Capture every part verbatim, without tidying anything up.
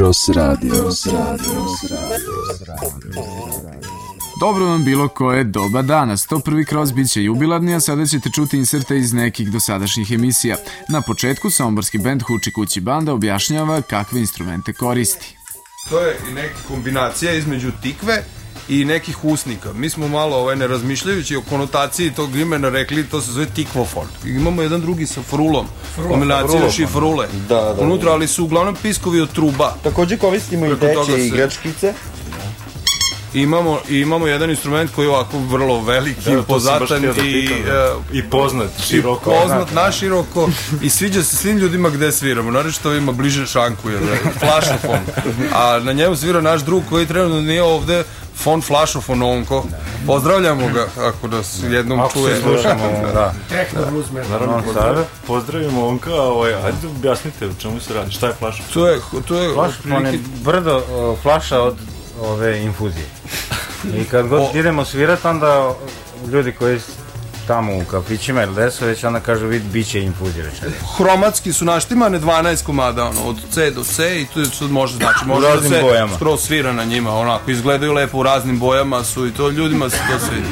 Cross Radio, Cross Radio, Cross Radio. Dobro vam bilo koje doba dana. sto prvi Cross bit će jubilarni, a sada ćete čuti inserte iz nekih dosadašnjih emisija. Na početku somborski bend Huči kući banda objašnjava kakve instrumente koristi. To je neka kombinacija između tikve i nekih usnika. Mi smo malo ovaj, ne razmišljajući o konotaciji tog imena rekli, to se zove tikvofon. Imamo jedan drugi sa frulom, kombinacija još i frule. Da, da, da. Unutra, ali su uglavnom piskovi od truba. Takođe koristimo i deče igračkice. Imamo, imamo jedan instrument koji je ovako vrlo veliki, da, pozatan i, uh, i poznat široko. I poznat naširoko i sviđa se svim ljudima gde sviramo. Naravno što ima bliže šanku, je flašofon. A na njemu svira naš drug koji trenutno nije ovde, Fon Flašofon Onko. Pozdravljamo ga ako nas jednom ako čuje. Ako se slušamo, da. Tehno bluzmer. Naravno, sada pozdravimo Onka, ovaj, ajde objasnite u čemu se radi, šta je Flašofon? To je, to je... Flašofon je brdo uh, flaša od ove infuzije. I kad god o... idemo svirat, onda ljudi koji tamo u kafićima ili desu već onda kažu vid biće infuzije večer. Hromatski su naštimane dvanaest komada, ono, od C do C i tu se može, znači, može da se bojama. Skroz svira na njima, onako, izgledaju lepo u raznim bojama su i to ljudima se to svidi.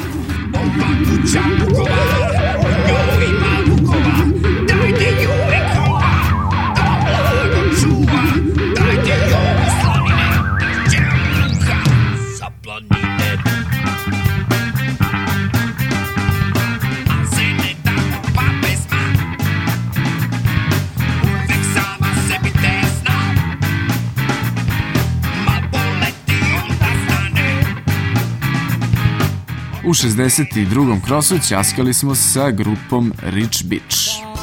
U šezdeset drugom Crossu ćaskali smo sa grupom Rich Bitch.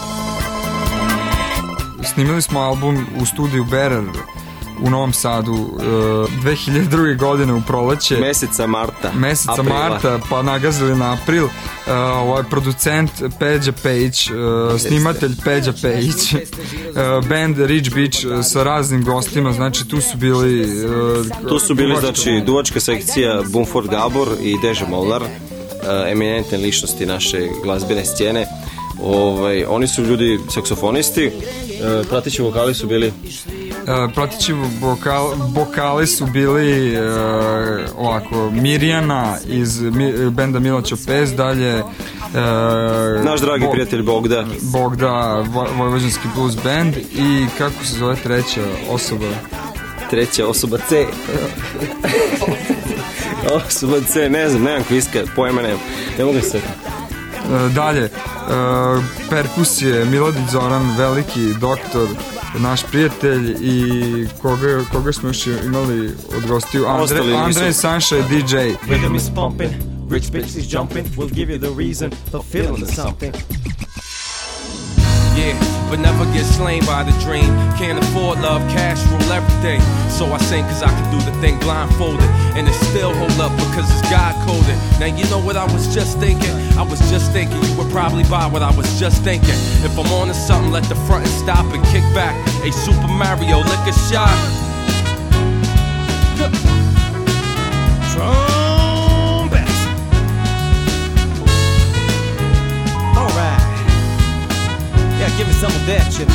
Snimili smo album u studiju Berer u Novom Sadu uh, dve hiljade druge. godine u proleće. Meseca marta. Meseca Aprila. marta, pa nagazili na april. Uh, ovaj producent Peđa Page, uh, snimatelj Peđa Page, uh, band Rich Bitch uh, sa raznim gostima, znači tu su bili... Uh, tu su bili, znači, duvačka sekcija Bumford Gabor i Deža Molnar, uh, eminentne ličnosti naše glazbene scene. Ovaj, oni su ljudi saksofonisti, uh, pratići vokali su bili... Uh, pratići vokal, vokali su bili uh, ovako Mirjana iz mi, benda Mila Čopez, dalje uh, naš dragi Bo, prijatelj Bogda Bogda, Vojvođanski blues band i kako se zove treća osoba? Treća osoba C. Osoba C, ne znam, nemam kviska, pojma nemam, ne mogu se. Uh, dalje, uh, perkusije Miladić Zoran, veliki doktor, naš prijatelj i koga, koga smo još imali od gostiju, Andre, Andre Sunshine D J. Rhythm is pumping, Rich Bitch is jumping, we'll give you the reason for feeling the something. Yeah, but never get slain by the dream. Can't afford love, cash rule everything. So I sing cause I can do the thing blindfolded. And it still hold up because it's God coded. Now you know what I was just thinking? I was just thinking you would probably buy what I was just thinking. If I'm on to something, let the front and stop and kick back. Hey, Super Mario, lick a shot. Trumpets. Alright. Yeah, give me some of that shit.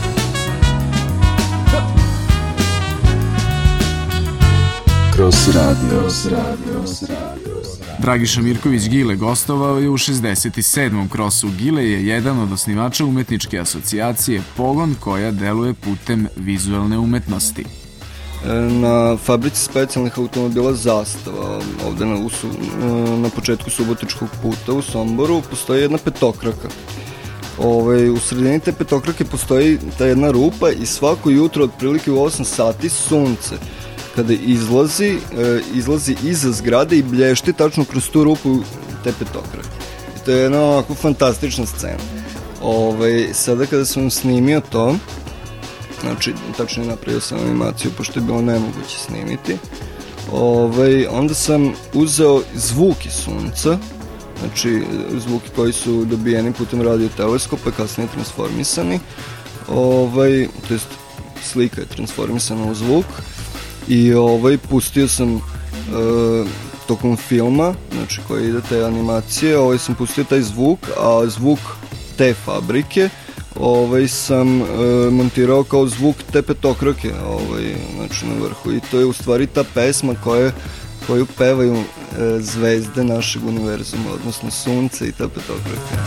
Cross Radio, Cross Radio, Cross Radio. Dragiša Mirković Gile gostovao je u šezdeset sedmom Crossu. Gile je jedan od osnivača umetničke asocijacije Pogon koja deluje putem vizualne umetnosti. Na fabrici specijalnih automobila Zastava, ovde na, na početku Subotičkog puta u Somboru, postoji jedna petokraka. Ove, u sredini te petokrake postoji ta jedna rupa i svako jutro otprilike u osam sati sunce kada izlazi, e, izlazi iza zgrade i blješti tačno kroz tu rupu te petokrake. I to je jedna ovako fantastična scena. Ove, sada kada sam snimio to, znači tačno napravio sam animaciju pošto je bilo nemoguće snimiti, ove, onda sam uzeo zvuk iz sunca, znači zvuki koji su dobijeni putem radioteleskopa, kasnije transformisani, ovaj, to jest slika je transformisana u zvuk i ovaj, pustio sam e, tokom filma, znači koji ide te animacije, ovaj sam pustio taj zvuk, a zvuk te fabrike ovaj, sam e, montirao kao zvuk te petokrake, ovaj, znači na vrhu, i to je u stvari ta pesma koja, koju pevaju e, zvezde našeg univerzuma, odnosno sunce i ta petokraka.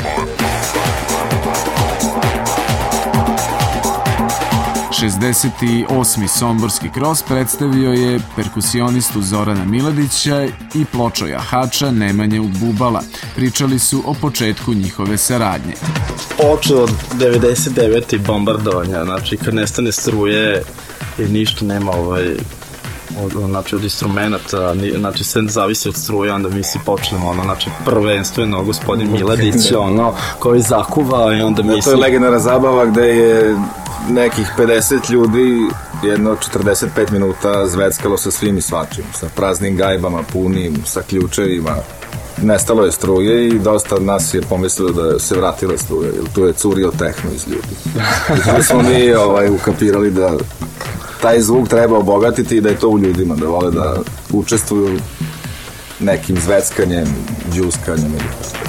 šezdeset osmi Somborski Kros predstavio je perkusionistu Zorana Miladića i pločojahača Nemanju Bubala. Pričali su o početku njihove saradnje. Počeo od devedeset devete bombardovanja, znači kad nestane struje i ništa nema ovaj, od, znači od instrumenta, znači sve zavisi od struje, onda mi si počnemo, ono, znači prvenstveno gospodin Miladić, ono, koji zakuva i onda mi si... To je legendarna zabava gde je nekih pedeset ljudi jedno četrdeset pet minuta zveckalo sa svim i svačim, sa praznim gajbama, punim, sa ključevima. Nestalo je struje i dosta od nas je pomislilo da se vratila struje, jer tu je curio tehno iz ljudi. I smo mi ovaj, ukapirali da taj zvuk treba obogatiti i da je to u ljudima, da vole da učestvuju nekim zveckanjem, džuskanjem ili tako.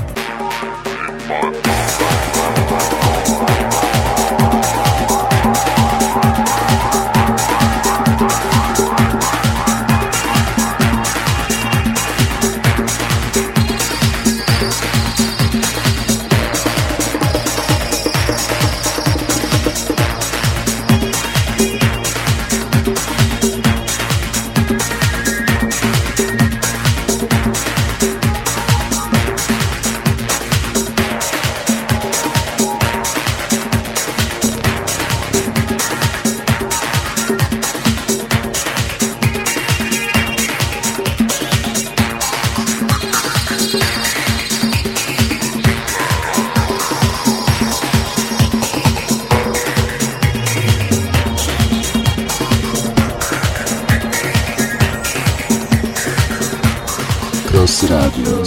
Cross Radio.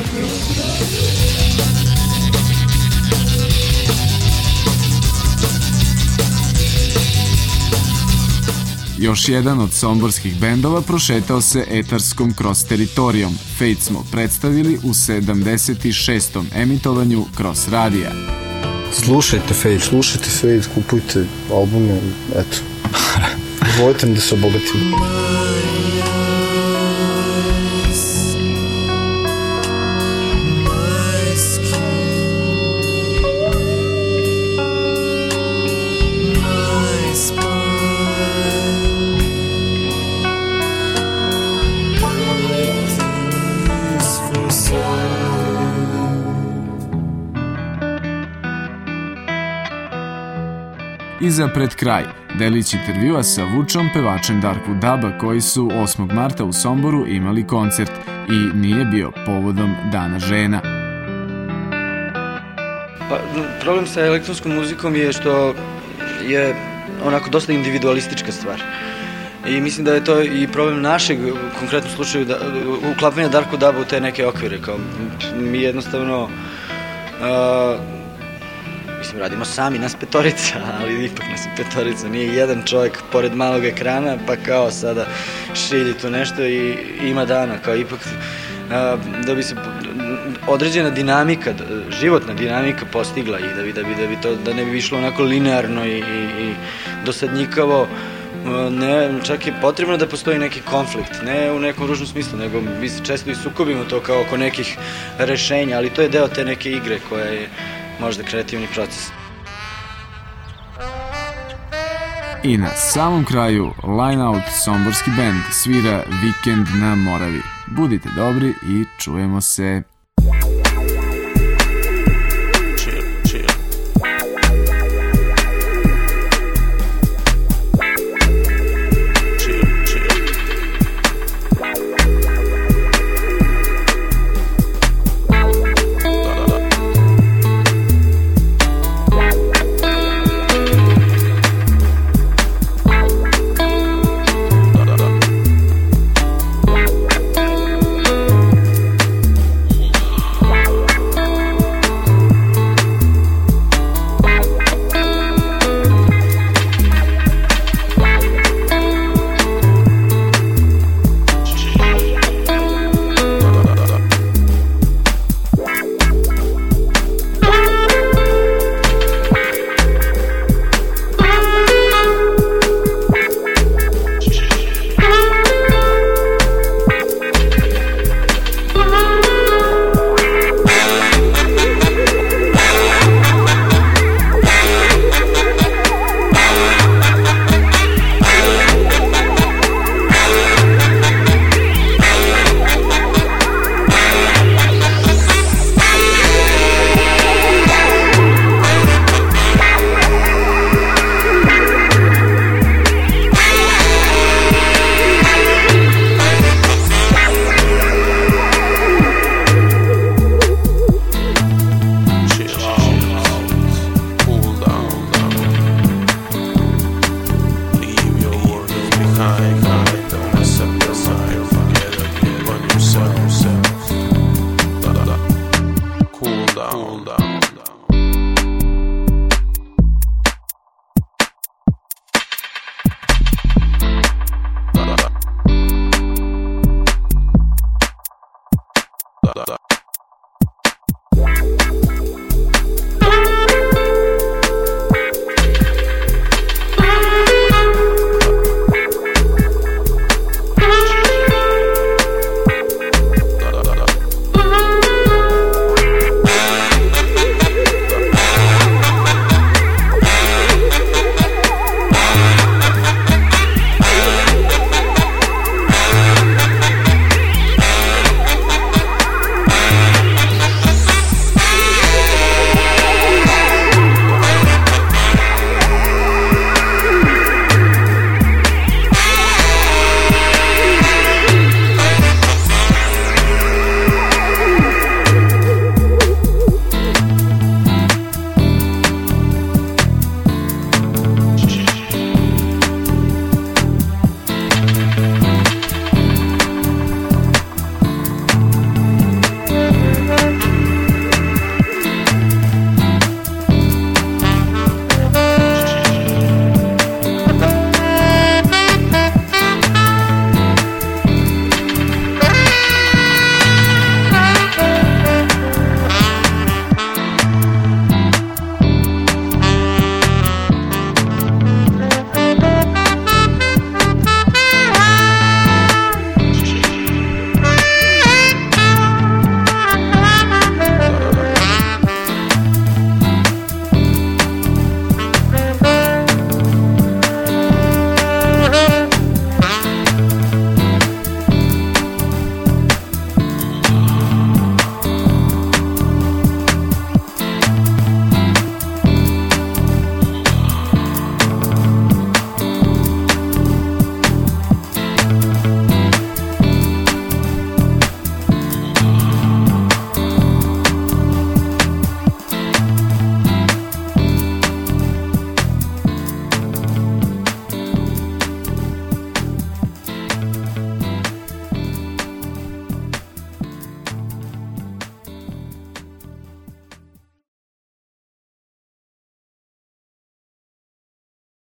Još jedan od somborskih bendova prošetao se etarskom cross teritorijom. Fate smo predstavili u sedamdeset šestom emitovanju Cross Radija. Slušajte Fate, slušajte Fate, kupujte albume, eto. Izvolite mi da se obogatim. I za pred kraj, delić intervjua sa Vučom, pevačem Darku Daba, koji su osmog marta u Somboru imali koncert i nije bio povodom Dana žena. Pa, problem sa elektronskom muzikom je što je onako dosta individualistička stvar. I mislim da je to i problem našeg, u konkretnom slučaju, da, uklapanja Darku Daba u te neke okvire. Kao, mi jednostavno... Uh, Mislim, radimo sami, nas petorica, ali ipak nas je petorica, nije jedan čovjek pored malog ekrana, pa kao sada šilji tu nešto i ima Dana, kao ipak da bi se određena dinamika, životna dinamika postigla i da bi, da bi, da bi to, da ne bi išlo onako linearno i, i, i dosadnjikavo, ne, čak je potrebno da postoji neki konflikt, ne u nekom ružnom smislu, nego mi se često i sukobimo to kao oko nekih rešenja, ali to je deo te neke igre koja je možda kreativni proces. I na samom kraju Line Out Somborski bend svira Vikend na Moravi. Budite dobri i čujemo se.